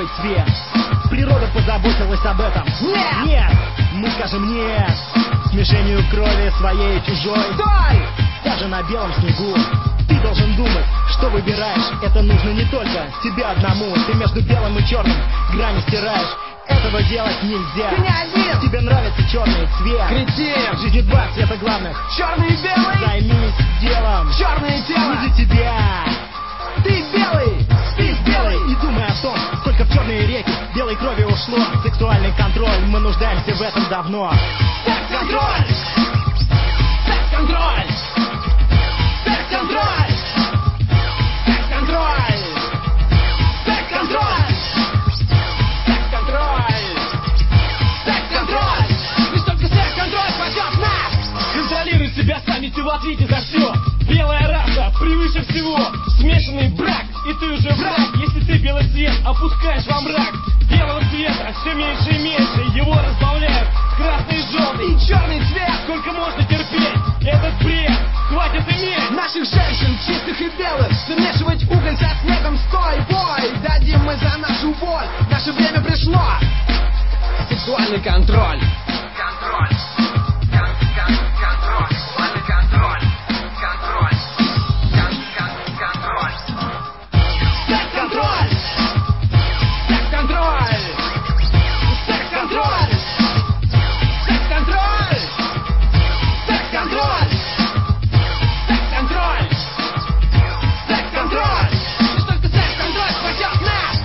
свет. Природа позаботилась об этом. Нет! Нет! Мы скажем нет смешению крови своей и чужой. Стой! Даже на белом снегу ты должен думать, что выбираешь. Это нужно не только тебе одному. Ты между белым и черным грани стираешь. Этого делать нельзя. Ты не один! Тебе нравится черный цвет. Кретин! В жизни два цвета главных. Черный и белый! Займись делом. Черное тело! Не для тебя. Ты белый! Ты белый. И думай о том, сколько в черные реки белой крови ушло. Сексуальный контроль, мы нуждаемся в этом давно. Секс-контроль! Секс-контроль! Секс-контроль! Секс-контроль! Секс-контроль! Секс-контроль! Секс-контроль! Лишь только секс-контроль спасет нас! Контролируй себя, ставите в ответе за все. Белая раса превыше всего. Смешанный брак, и ты уже враг. Если ты белый цвет опускаешь во мрак, белого цвета все меньше и меньше. Его разбавляют красный и желтый И черный цвет! Сколько можно терпеть этот бред? Хватит иметь! Наших женщин, чистых и белых, замешивать уголь со снегом, стой, бой! Дадим мы за нашу боль, наше время пришло! Сексуальный контроль! Контроль! Контроль! Сексуальный контроль! Контроль! Контроль! Секс-контроль! Секс-контроль! Секс-контроль! Секс-контроль! Секс-контроль! Секс-контроль! Секс-контроль! Лишь только секс-контроль спасет нас!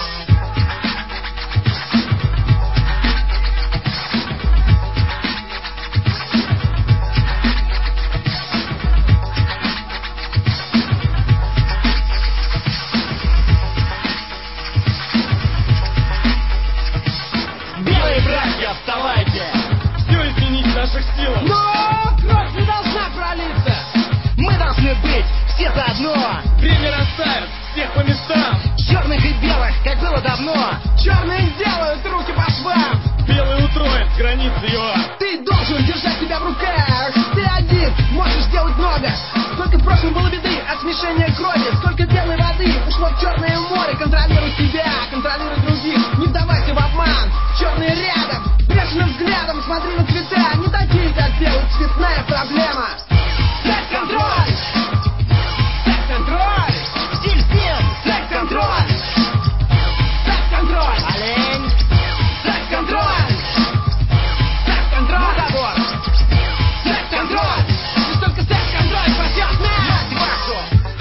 Белые братья, вставайте! Все изменить в наших силах. Но кровь не должна пролиться! Мы должны быть все заодно. Время расставит всех по местам. Черных и белых, как было давно. Черные сделают руки по швам! Белый утроит границы ЮА. Ты должен держать себя в руках! Ты один можешь сделать много! Сколько в прошлом было беды от смешения крови, сколько белой воды ушло в Черное море. Контролируй себя, контролируй других, не вдавайся в обман. Черные рядом, бешеным взглядом смотри на цвета, не такие, как белый, цветная проблема. Секс-контроль! Секс-контроль! Стиль! Секс-контроль! Секс-контроль! Олень! Секс-контроль! Секс-контроль! Договор! Секс-контроль! Лишь только секс-контроль спасет нас! Мать вашу!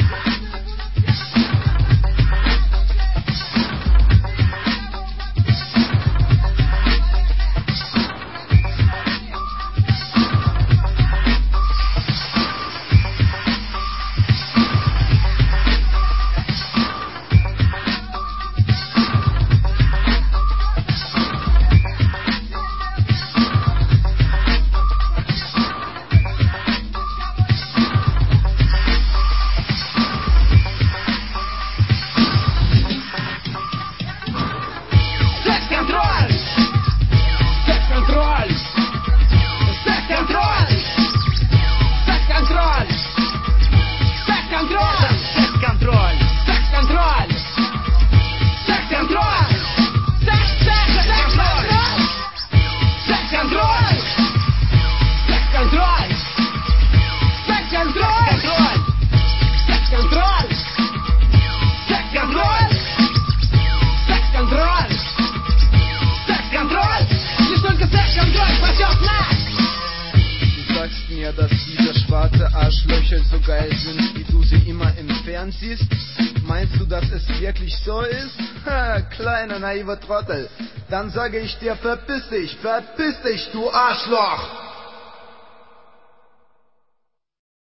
Секс-контроль! Секс-контроль! Секс-контроль! Секс-контроль! Секс-контроль! Секс-контроль! Секс-контроль! Секс-контроль! Секс-контроль! Секс-контроль! Секс-контроль! Секс-контроль! Секс-контроль! Секс-контроль! Секс-контроль! Секс-контроль! Лишь только секс-контроль спасет нас! Du sagst mir, dass diese schwarze Arschlöcher so geil sind, wie du sie immer im Fern siehst? Meinst du, dass es wirklich so ist? Ha, kleiner naiver Trottel. Dann sage ich dir, verpiss dich, du Arschloch!